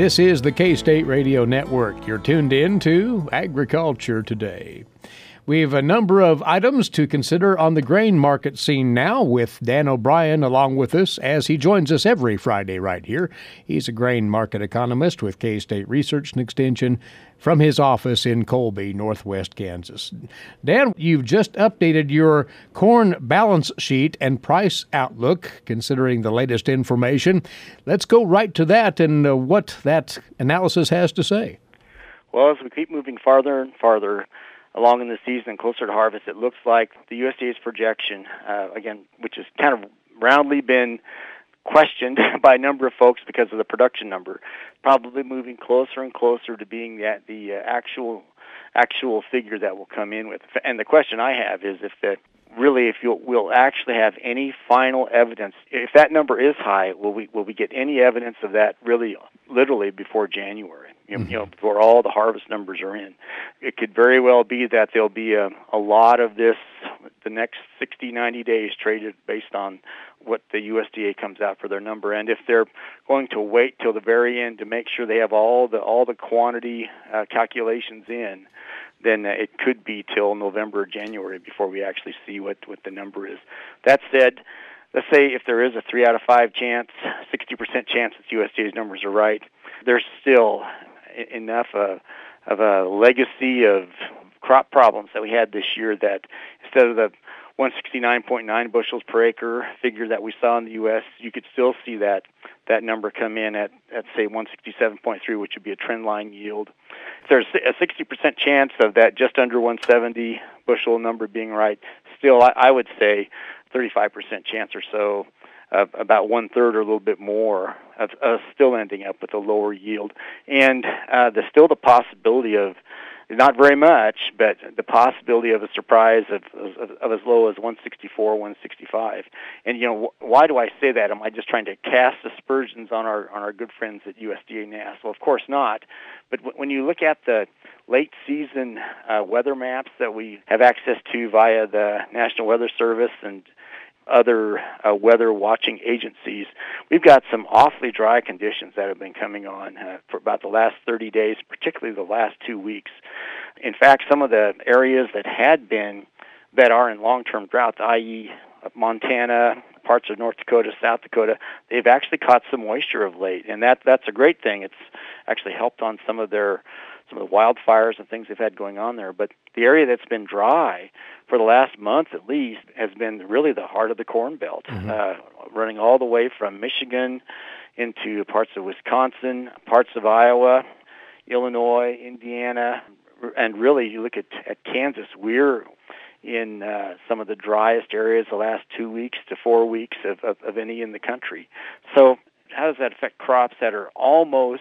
This is the K-State Radio Network. You're tuned in to Agriculture Today. We have a number of items to consider on the grain market scene now with Dan O'Brien along with us as he joins us every Friday right here. He's a grain market economist with K-State Research and Extension from his office in Colby, northwest Kansas. Dan, you've just updated your corn balance sheet and price outlook considering the latest information. Let's go right to that and what that analysis has to say. Well, as we keep moving farther and farther along in the season and closer to harvest, it looks like the USDA's projection, again, which has kind of roundly been questioned by a number of folks because of the production number, probably moving closer and closer to being the actual figure that will come in with. And the question I have is if we'll actually have any final evidence. If that number is high, will we get any evidence of that really literally before January? Before all the harvest numbers are in. It could very well be that there'll be a lot of this, the next 60, 90 days traded based on what the USDA comes out for their number. And if they're going to wait till the very end to make sure they have all the quantity calculations in, then it could be till November or January before we actually see what the number is. That said, let's say if there is a 3 out of 5 chance, 60% chance that USDA's numbers are right, there's still enough of a legacy of crop problems that we had this year that instead of the 169.9 bushels per acre figure that we saw in the U.S., you could still see that number come in at say 167.3, which would be a trend line yield. If there's a 60% chance of that just under 170 bushel number being right, still I would say 35% chance or so, about 1/3 or a little bit more of still ending up with a lower yield. And there's still the possibility of, not very much, but the possibility of a surprise of as low as 164, 165. And, why do I say that? Am I just trying to cast aspersions on our good friends at USDA NASS? Well, of course not. But when you look at the late season weather maps that we have access to via the National Weather Service and other weather watching agencies, we've got some awfully dry conditions that have been coming on for about the last 30 days, particularly the last 2 weeks. In fact, some of the areas that are in long-term drought, i.e. Montana, parts of North Dakota, South Dakota, they've actually caught some moisture of late, and that's a great thing. It's actually helped on some of the wildfires and things they've had going on there. But the area that's been dry for the last month at least has been really the heart of the Corn Belt, running all the way from Michigan into parts of Wisconsin, parts of Iowa, Illinois, Indiana, and really you look at Kansas, we're in some of the driest areas the last 2 weeks to 4 weeks of any in the country. So how does that affect crops that are almost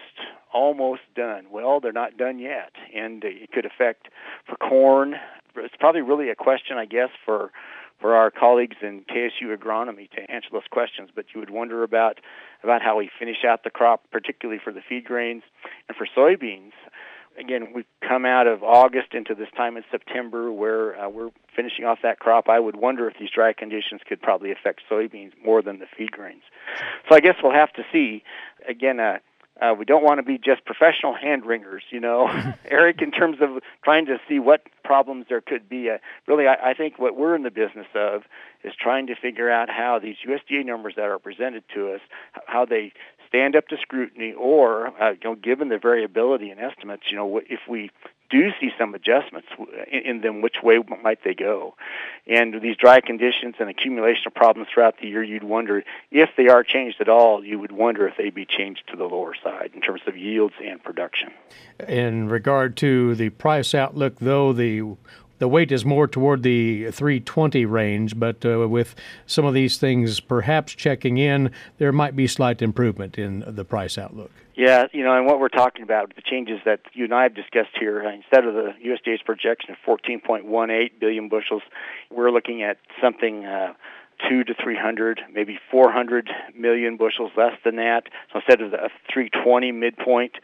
done? Well, they're not done yet, and it could affect for corn. It's probably really a question, I guess, for our colleagues in KSU agronomy to answer those questions. But you would wonder about how we finish out the crop, particularly for the feed grains and for soybeans. Again, we've come out of August into this time in September where we're finishing off that crop. I would wonder if these dry conditions could probably affect soybeans more than the feed grains. So I guess we'll have to see. Again, we don't want to be just professional hand-wringers, Eric, in terms of trying to see what problems there could be. Really, I think what we're in the business of is trying to figure out how these USDA numbers that are presented to us, how they stand up to scrutiny, or given the variability in estimates, if we do see some adjustments in them, which way might they go? And these dry conditions and accumulation of problems throughout the year, you'd wonder if they are changed at all. You would wonder if they'd be changed to the lower side in terms of yields and production. In regard to the price outlook, though, the weight is more toward the 320 range, but with some of these things perhaps checking in, there might be slight improvement in the price outlook. Yeah, and what we're talking about, the changes that you and I have discussed here, instead of the USDA's projection of 14.18 billion bushels, we're looking at something 200 to 300, maybe 400 million bushels less than that. So instead of the 320 midpoint,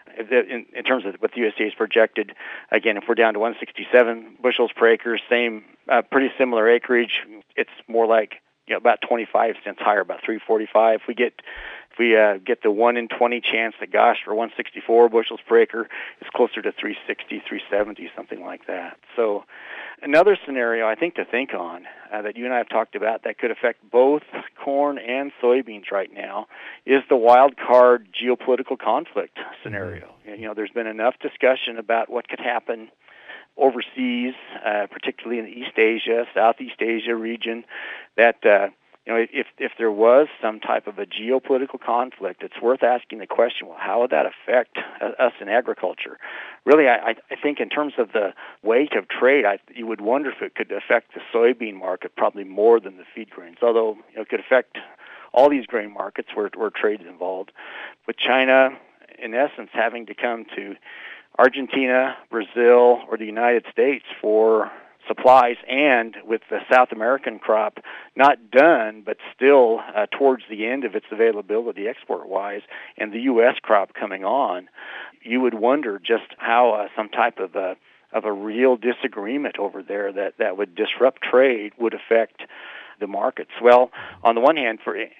in terms of what the USDA has projected, again, if we're down to 167 bushels per acre, same, pretty similar acreage, it's more like about 25 cents higher, about 345. If we get If we get the 1 in 20 chance that, gosh, for 164 bushels per acre, it's closer to 360, 370, something like that. So another scenario I think to think on that you and I have talked about that could affect both corn and soybeans right now is the wild card geopolitical conflict scenario. You know, there's been enough discussion about what could happen overseas, particularly in the East Asia, Southeast Asia region, that you know, if there was some type of a geopolitical conflict, it's worth asking the question, well, how would that affect us in agriculture? Really, I think in terms of the weight of trade, you would wonder if it could affect the soybean market probably more than the feed grains, although it could affect all these grain markets where trade is involved. With China, in essence, having to come to Argentina, Brazil, or the United States for supplies, and with the South American crop not done but still towards the end of its availability export-wise, and the U.S. crop coming on, you would wonder just how some type of a real disagreement over there that would disrupt trade would affect the markets. Well, on the one hand,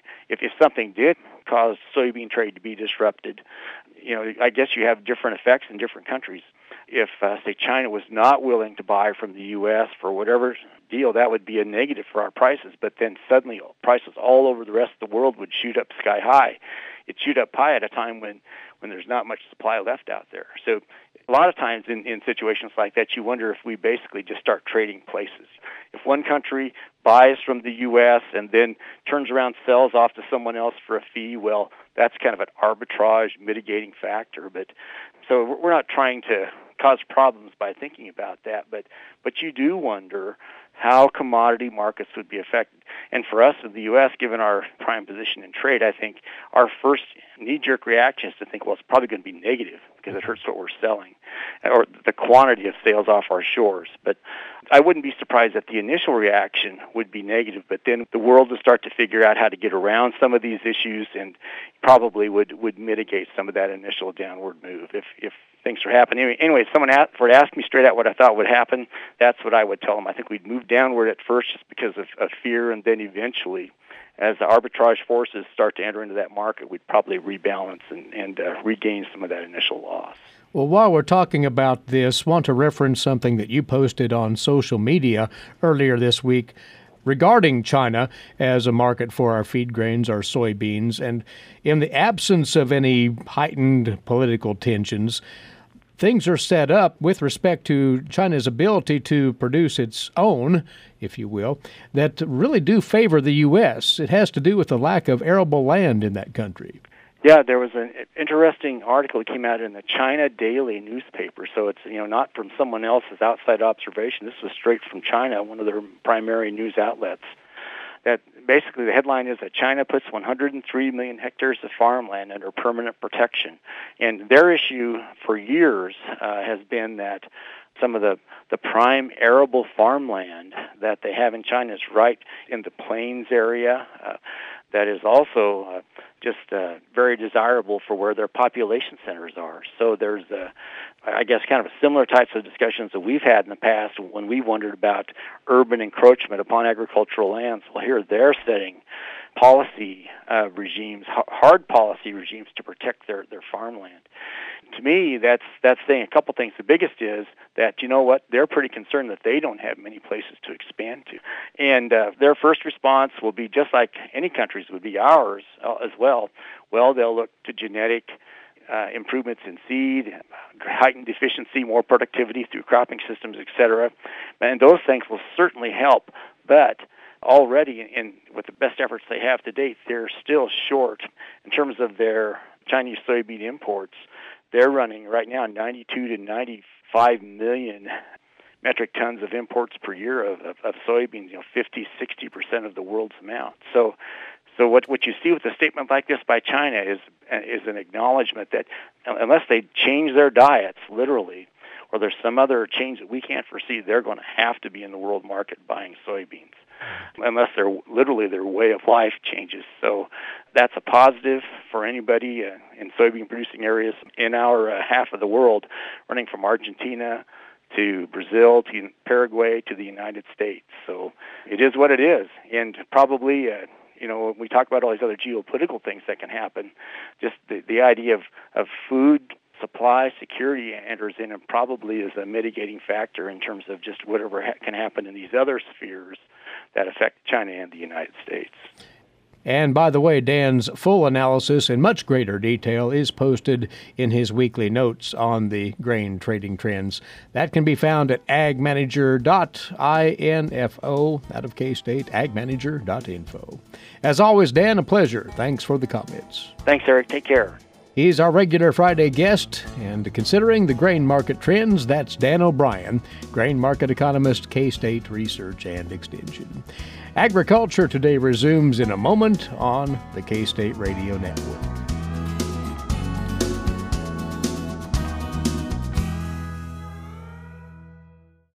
if something did cause soybean trade to be disrupted, you know, I guess you have different effects in different countries. If, say, China was not willing to buy from the U.S. for whatever deal, that would be a negative for our prices. But then suddenly prices all over the rest of the world would shoot up sky high. It'd shoot up high at a time when there's not much supply left out there. So a lot of times in situations like that, you wonder if we basically just start trading places. If one country buys from the U.S. and then turns around, sells off to someone else for a fee, well, that's kind of an arbitrage mitigating factor. But so we're not trying to cause problems by thinking about that, but you do wonder how commodity markets would be affected. And for us in the U.S., given our prime position in trade, I think our first knee-jerk reaction is to think, well, it's probably going to be negative because it hurts what we're selling, or the quantity of sales off our shores. But I wouldn't be surprised that the initial reaction would be negative, but then the world would start to figure out how to get around some of these issues and probably would mitigate some of that initial downward move if things are happening. Anyway, someone asked me straight out what I thought would happen. That's what I would tell them. I think we'd move downward at first just because of fear, and then eventually, as the arbitrage forces start to enter into that market, we'd probably rebalance and regain some of that initial loss. Well, while we're talking about this, I want to reference something that you posted on social media earlier this week regarding China as a market for our feed grains, our soybeans, and in the absence of any heightened political tensions, things are set up with respect to China's ability to produce its own, if you will, that really do favor the U.S. It has to do with the lack of arable land in that country. Yeah, there was an interesting article that came out in the China Daily newspaper. So it's, you know, not from someone else's outside observation. This was straight from China, one of their primary news outlets. That basically the headline is that China puts 103 million hectares of farmland under permanent protection. And their issue for years has been that some of the prime arable farmland that they have in China is right in the plains area. That is also just very desirable for where their population centers are. So there's, I guess, kind of similar types of discussions that we've had in the past when we wondered about urban encroachment upon agricultural lands. Well, here they're setting policy regimes, hard policy regimes to protect their farmland. To me, that's saying a couple things. The biggest is that, you know what, they're pretty concerned that they don't have many places to expand to. And their first response will be just like any country's would be ours as well. Well, they'll look to genetic improvements in seed, heightened efficiency, more productivity through cropping systems, etc. And those things will certainly help. But already, with the best efforts they have to date, they're still short in terms of their Chinese soybean imports. They're running right now 92 to 95 million metric tons of imports per year of soybeans, 50-60% of the world's amount. So what you see with a statement like this by China is an acknowledgement that unless they change their diets, literally, or there's some other change that we can't foresee, they're going to have to be in the world market buying soybeans, unless their way of life changes. So that's a positive for anybody in soybean-producing areas in our half of the world, running from Argentina to Brazil to Paraguay to the United States. So it is what it is, and probably when we talk about all these other geopolitical things that can happen, just the idea of food supply security enters in and probably is a mitigating factor in terms of just whatever can happen in these other spheres that affect China and the United States. And by the way, Dan's full analysis in much greater detail is posted in his weekly notes on the grain trading trends. That can be found at agmanager.info, out of K-State, agmanager.info. As always, Dan, a pleasure. Thanks for the comments. Thanks, Eric. Take care. He's our regular Friday guest, and considering the grain market trends, that's Dan O'Brien, grain market economist, K-State Research and Extension. Agriculture Today resumes in a moment on the K-State Radio Network.